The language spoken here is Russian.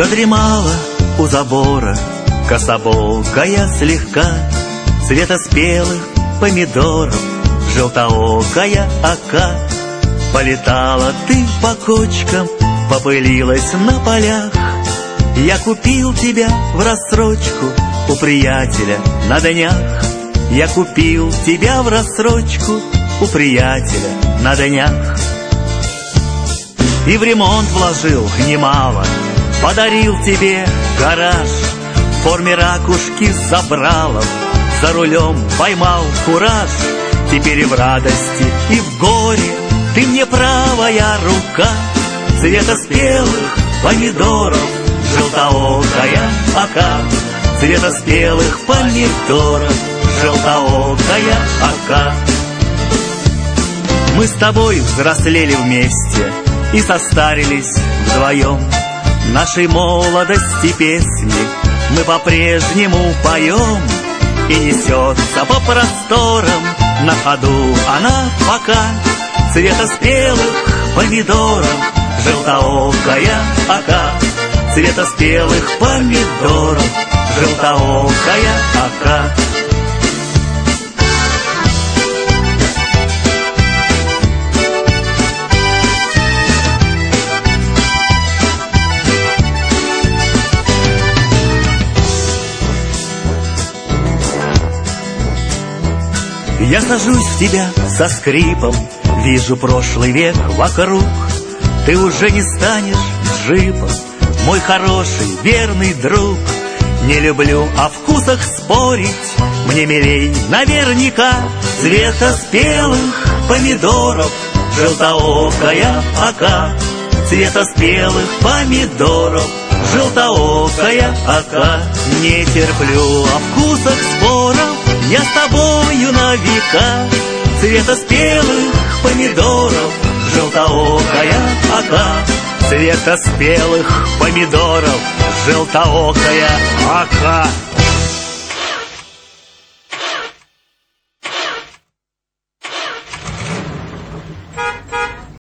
Задремала у забора кособокая слегка, цвета спелых помидоров желтоокая ока. Полетала ты по кочкам, попылилась на полях. Я купил тебя в рассрочку у приятеля на днях. Я купил тебя в рассрочку у приятеля на днях. И в ремонт вложил немало, подарил тебе гараж в форме ракушки забралов, за рулем поймал кураж. Теперь и в радости, и в горе ты мне правая рука. Цвета спелых помидоров желтоокая ока. Цвета спелых помидоров желтоокая ока. Мы с тобой взрослели вместе и состарились вдвоем. Нашей молодости песни мы по-прежнему поем. И несется по просторам на ходу она пока. Цвета спелых помидоров желтоокая ока. Цвета спелых помидоров желтоокая ока. Я сажусь в тебя со скрипом, вижу прошлый век вокруг. Ты уже не станешь джипом, мой хороший верный друг. Не люблю о вкусах спорить, мне милей наверняка. Цвета спелых помидоров желтоокая ока. Цвета спелых помидоров желтоокая ока. Не терплю о вкусах споров, я с тобою на века. Цвета спелых помидоров желтоокая ока. Цвета спелых помидоров желтоокая ока.